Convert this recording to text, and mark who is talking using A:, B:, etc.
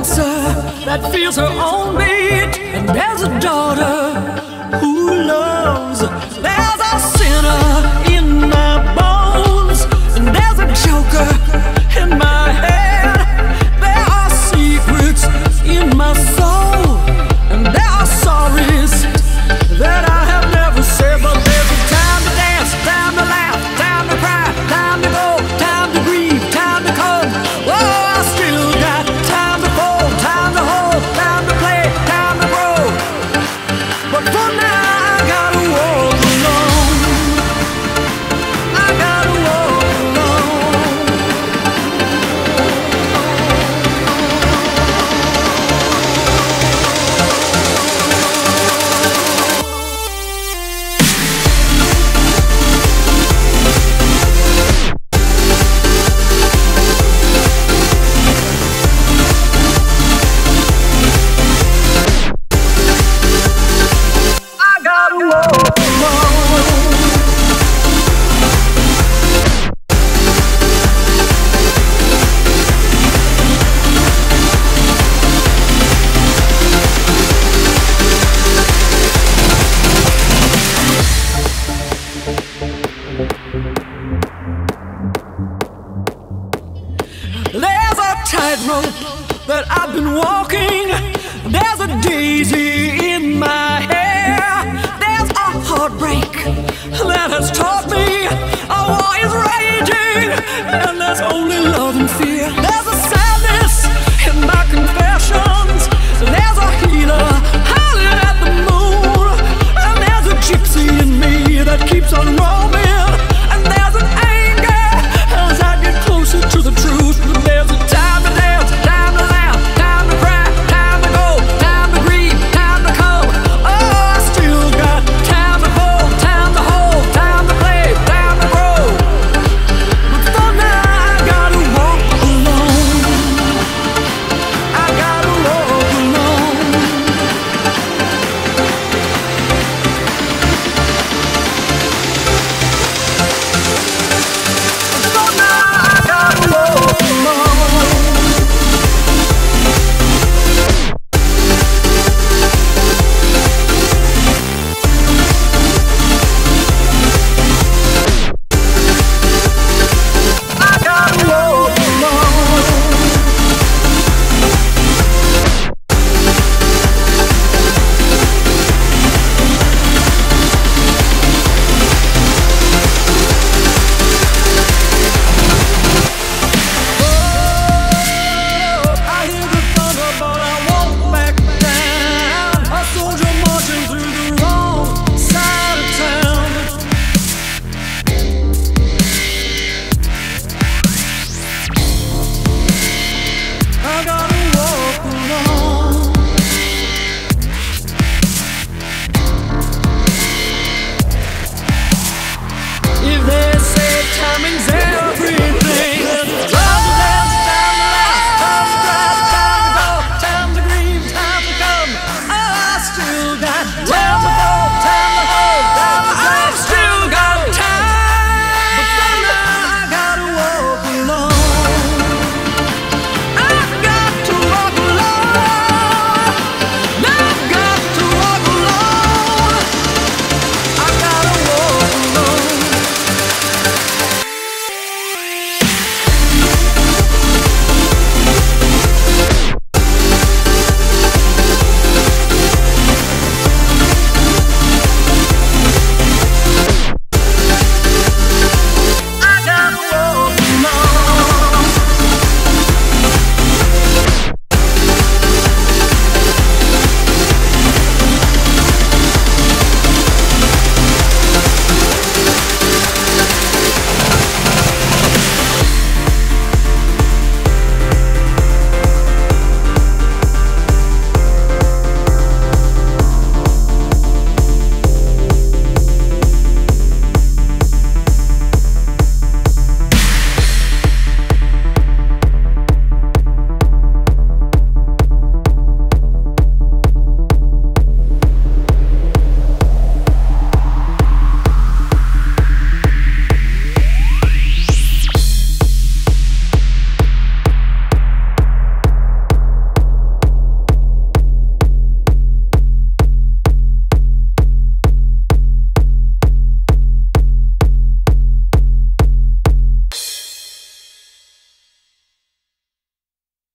A: dancer that feels her own beat, and there's a daughter who loves. There's a sinner in my bones, and there's a joker in my head. There are secrets in my soul, and there are sorries that I have never said. But there's a time to dance, time to laugh, time to cry, time to go, time to grieve, time to come. Oh, I still got time to fold, time to hold, time to play, time to grow. But for now I gotta walk alone. I gotta walk alone. I gotta walk alone. There's a tightrope that I've been walking. There's a daisy in my hair. There's a heartbreak that has taught me a war is raging, and there's only love and fear.